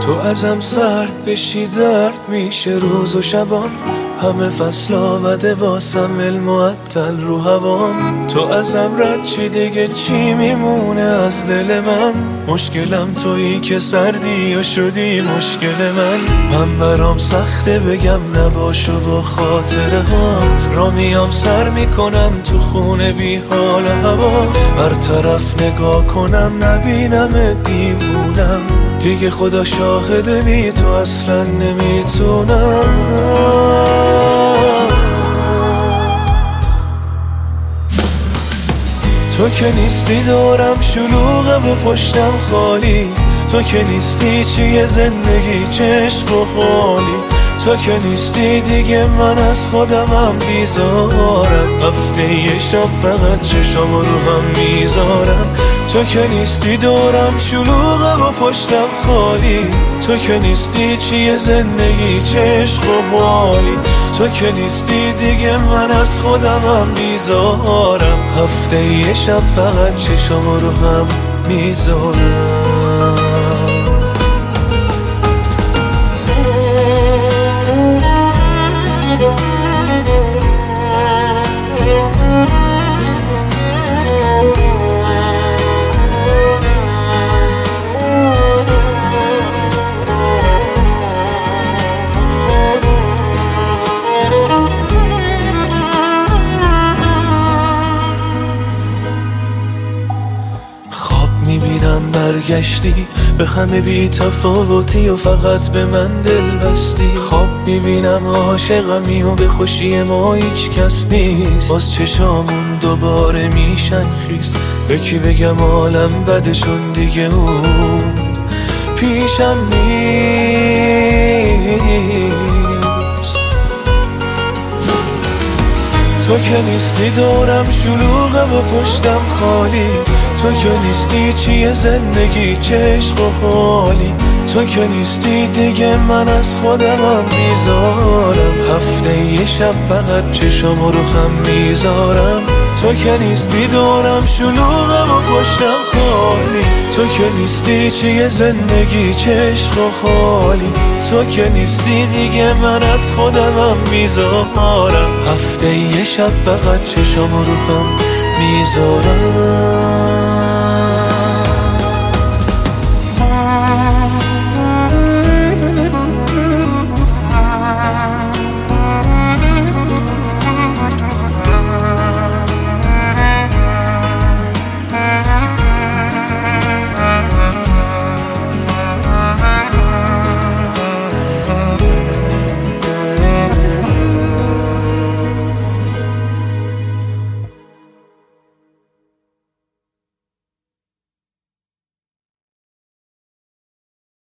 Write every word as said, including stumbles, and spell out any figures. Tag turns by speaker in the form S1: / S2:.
S1: تو ازم سرد بشی درد میشه روز و شبان، همه فصل آمده واسم المعطل رو هوام. تو ازم رد چی دیگه چی میمونه از دل من؟ مشکلم تویی که سردی و شدی مشکل من. من برام سخته بگم نباشو با خاطره هات، را میام سر میکنم تو خونه بی حال هوا. هر طرف نگاه کنم نبینم دیوونم، دیگه خدا شاهده بی تو اصلا نمیتونم. تو که نیستی دورم شلوغه و پشتم خالی، تو که نیستی چیه زندگی چه عشق و حالی. تو که نیستی دیگه من از خودمم بیزارم، هفته یه شب فقط چشام رو هم میذارم. تو که نیستی دورم شلوغه و پشتم خالی، تو که نیستی چیه زندگی چه عشق و حالی. تو که نیستی دیگه من از خودمم بیزارم، هفته یه شب فقط چشام رو هم میذارم. میبینم برگشتی به همه بی تفاوتی و فقط به من دل بستی. خواب میبینم عاشقمی و به خوشی ما هیچ کس نیست، باز چشامون دوباره میشن خیس. به کی بگم عالم بدشون دیگه اون پیشم نیست. تو که نیستی دورم شلوغه و پشتم خالی، تو که نیستی چیه زندگی چه عشق و حالی. تو که نیستی دیگه من از خودمم بیزارم، هفته یه شب فقط چشام رو هم میذارم. تو که نیستی دورم شلوغه و پشتم خالی، تو که نیستی چیه زندگی چه عشق و حالی. تو که نیستی دیگه من از خودمم بیزارم، هفته یه شب فقط چشام رو هم میذارم.